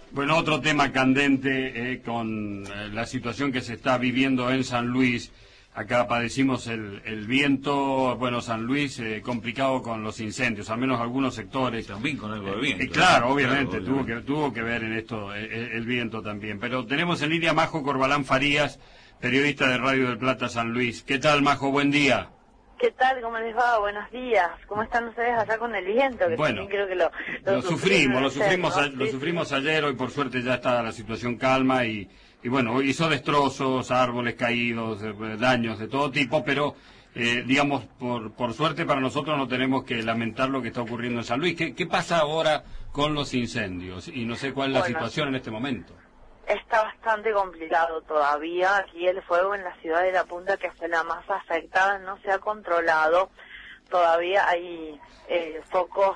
Bueno, otro tema candente con la situación que se está viviendo en San Luis. Acá padecimos el viento, bueno, San Luis complicado con los incendios, al menos algunos sectores. También con algo de viento. Claro, obviamente, Claro, obviamente. tuvo que ver en esto el viento también. Pero tenemos en línea a Majo Corbalán Farías, periodista de Radio del Plata San Luis. ¿Qué tal, Majo? Buen día. ¿Qué tal? ¿Cómo les va? Buenos días. ¿Cómo están ustedes allá con el viento? Que bueno, también creo que lo sufrimos ¿no? sufrimos ayer, hoy por suerte ya está la situación calma y bueno, hizo destrozos, árboles caídos, daños de todo tipo, pero digamos, por suerte para nosotros no tenemos que lamentar lo que está ocurriendo en San Luis. ¿Qué pasa ahora con los incendios? Y no sé cuál es la situación en este momento. Está bastante complicado todavía. Aquí el fuego en la ciudad de La Punta, que fue la más afectada, no se ha controlado. Todavía hay focos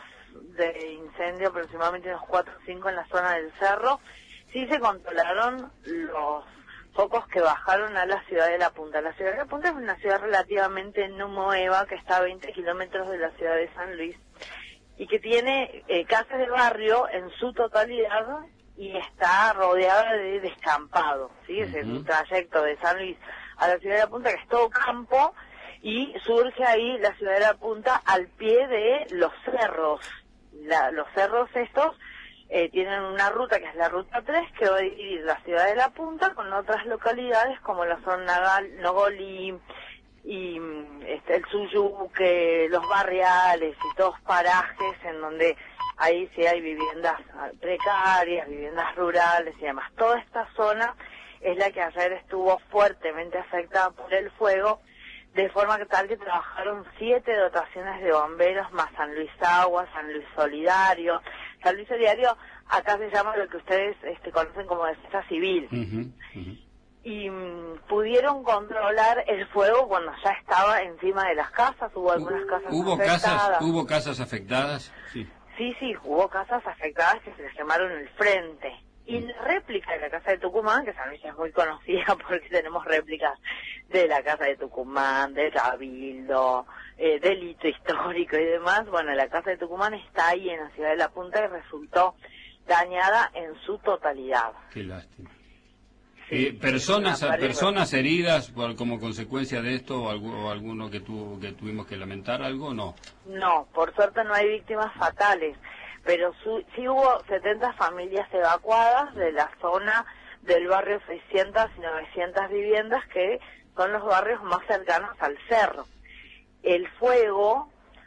de incendio, aproximadamente unos 4 o 5 en la zona del cerro. Sí se controlaron los focos que bajaron a la ciudad de La Punta. La ciudad de La Punta es una ciudad relativamente no nueva, que está a 20 kilómetros de la ciudad de San Luis, y que tiene casas de barrio en su totalidad, y está rodeada de descampado, ¿sí? Es el trayecto de San Luis a la ciudad de La Punta, que es todo campo, y surge ahí la ciudad de La Punta al pie de los cerros. Los cerros estos tienen una ruta que es la ruta 3, que va a dividir la ciudad de La Punta con otras localidades como la zona Nogolí y el Suyuque, los barriales y todos parajes en donde ahí sí hay viviendas precarias, viviendas rurales y demás. Toda esta zona es la que ayer estuvo fuertemente afectada por el fuego, de forma que tal que trabajaron 7 dotaciones de bomberos, más San Luis Agua, San Luis Solidario. San Luis Solidario acá se llama lo que ustedes conocen como defensa civil. Y pudieron controlar el fuego cuando ya estaba encima de las casas. Hubo algunas casas afectadas. ¿Hubo casas afectadas? Sí. Sí, hubo casas afectadas que se les quemaron el frente. Y la réplica de la Casa de Tucumán, que San Luis es muy conocida porque tenemos réplicas de la Casa de Tucumán, de Cabildo, del hito histórico y demás. Bueno, la Casa de Tucumán está ahí en la ciudad de La Punta y resultó dañada en su totalidad. Qué lástima. ¿Personas heridas como consecuencia de esto o alguno que tuvimos que lamentar algo? No, por suerte no hay víctimas fatales, pero sí hubo 70 familias evacuadas de la zona del barrio 600 y 900 viviendas, que son los barrios más cercanos al cerro. El fuego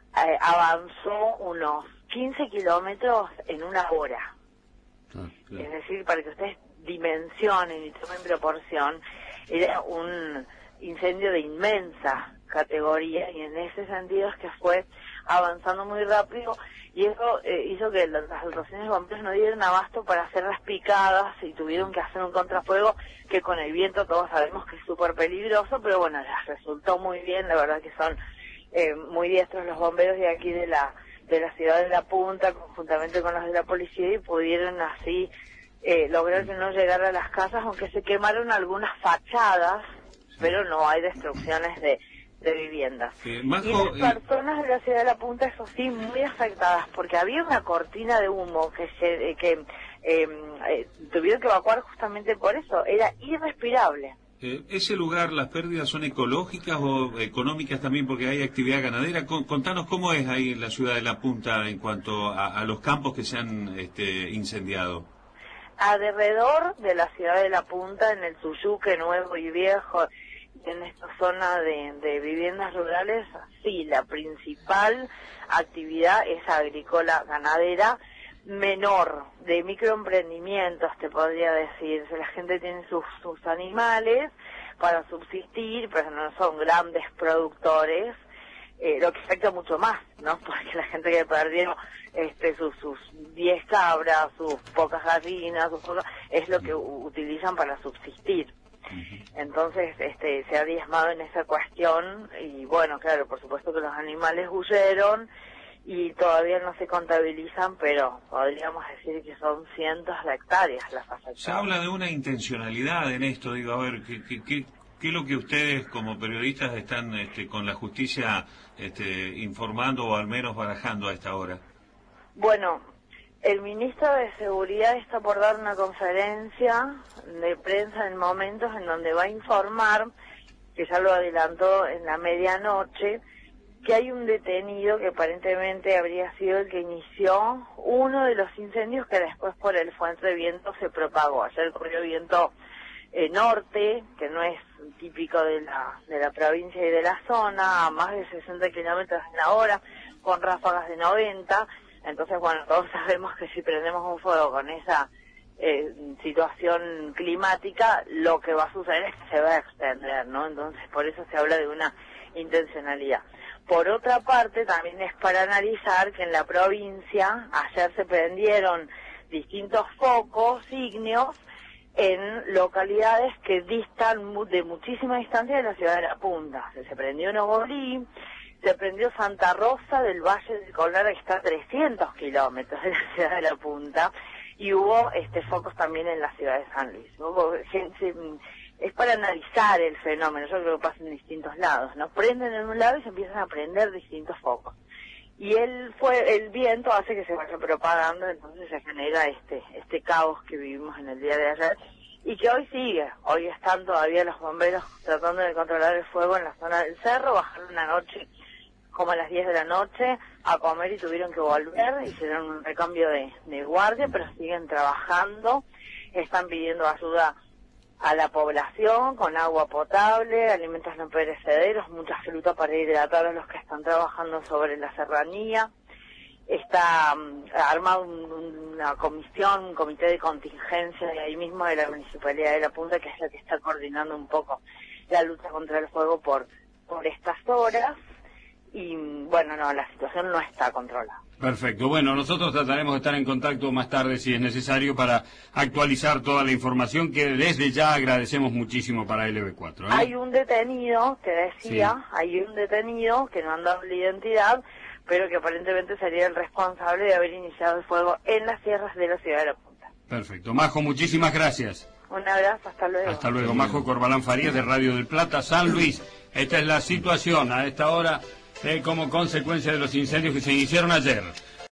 avanzó unos 15 kilómetros en una hora. Claro. Es decir, para que ustedes dimensionen y tomen proporción, era un incendio de inmensa categoría, y en ese sentido es que fue avanzando muy rápido, y eso hizo que las dotaciones de bomberos no dieran abasto para hacer las picadas y tuvieron que hacer un contrafuego que con el viento todos sabemos que es súper peligroso, pero bueno, les resultó muy bien. La verdad que son muy diestros los bomberos de aquí de la ciudad de La Punta, conjuntamente con los de la policía, y pudieron así lograr que no llegara a las casas, aunque se quemaron algunas fachadas, pero no hay destrucciones de viviendas. Majo, y las personas de la ciudad de La Punta, eso sí, muy afectadas, porque había una cortina de humo que tuvieron que evacuar justamente por eso, era irrespirable. ¿Ese lugar, las pérdidas son ecológicas o económicas también porque hay actividad ganadera? Contanos cómo es ahí en la ciudad de La Punta en cuanto a los campos que se han incendiado. Alrededor de la ciudad de La Punta, en el Suyuque nuevo y viejo, en esta zona de viviendas rurales, sí, la principal actividad es agrícola ganadera, menor, de microemprendimientos, te podría decir. La gente tiene sus animales para subsistir, pero no son grandes productores, lo que afecta mucho más, ¿no? Porque la gente que perdió sus 10 cabras, sus pocas gallinas, es lo que utilizan para subsistir. Entonces se ha diezmado en esa cuestión, y bueno, claro, por supuesto que los animales huyeron y todavía no se contabilizan, pero podríamos decir que son cientos de hectáreas las afectadas. Se habla de una intencionalidad en esto, digo, a ver, ¿qué es lo que ustedes como periodistas están con la justicia informando o al menos barajando a esta hora? Bueno, El ministro de Seguridad está por dar una conferencia de prensa en momentos en donde va a informar, que ya lo adelantó en la medianoche, que hay un detenido que aparentemente habría sido el que inició uno de los incendios que después por el frente de viento se propagó. Ayer corrió viento norte, que no es típico de la provincia y de la zona, a más de 60 kilómetros en la hora, con ráfagas de 90. Entonces, bueno, todos sabemos que si prendemos un fuego con esa situación climática, lo que va a suceder es que se va a extender, ¿no? Entonces, por eso se habla de una intencionalidad. Por otra parte, también es para analizar que en la provincia ayer se prendieron distintos focos ígneos en localidades que distan de muchísima distancia de la ciudad de La Punta. Se prendió Nogolí, se prendió Santa Rosa del Valle del Collar, que está a 300 kilómetros de la ciudad de La Punta, y hubo focos también en la ciudad de San Luis. Es para analizar el fenómeno, yo creo que pasa en distintos lados, ¿no? Prenden en un lado y se empiezan a prender distintos focos. Y el viento hace que se vaya propagando, entonces se genera este caos que vivimos en el día de ayer y que hoy sigue. Hoy están todavía los bomberos tratando de controlar el fuego en la zona del cerro, bajaron una noche como a las 10 de la noche a comer y tuvieron que volver, hicieron un recambio de guardia, pero siguen trabajando, están pidiendo ayuda a la población con agua potable, alimentos no perecederos, mucha fruta para hidratar a los que están trabajando sobre la serranía. Está armado una comisión, un comité de contingencia de ahí mismo de la Municipalidad de La Punta, que es la que está coordinando un poco la lucha contra el fuego por estas horas. Y bueno, no, la situación no está controlada. Perfecto. Bueno, nosotros trataremos de estar en contacto más tarde si es necesario para actualizar toda la información que desde ya agradecemos muchísimo para LB4. Hay un detenido que decía, sí. Hay un detenido que no han dado la identidad, pero que aparentemente sería el responsable de haber iniciado el fuego en las sierras de la ciudad de La Punta. Perfecto. Majo, muchísimas gracias. Un abrazo, hasta luego. Hasta luego. Majo Corbalán Farías de Radio del Plata, San Luis. Esta es la situación a esta hora como consecuencia de los incendios que se iniciaron ayer.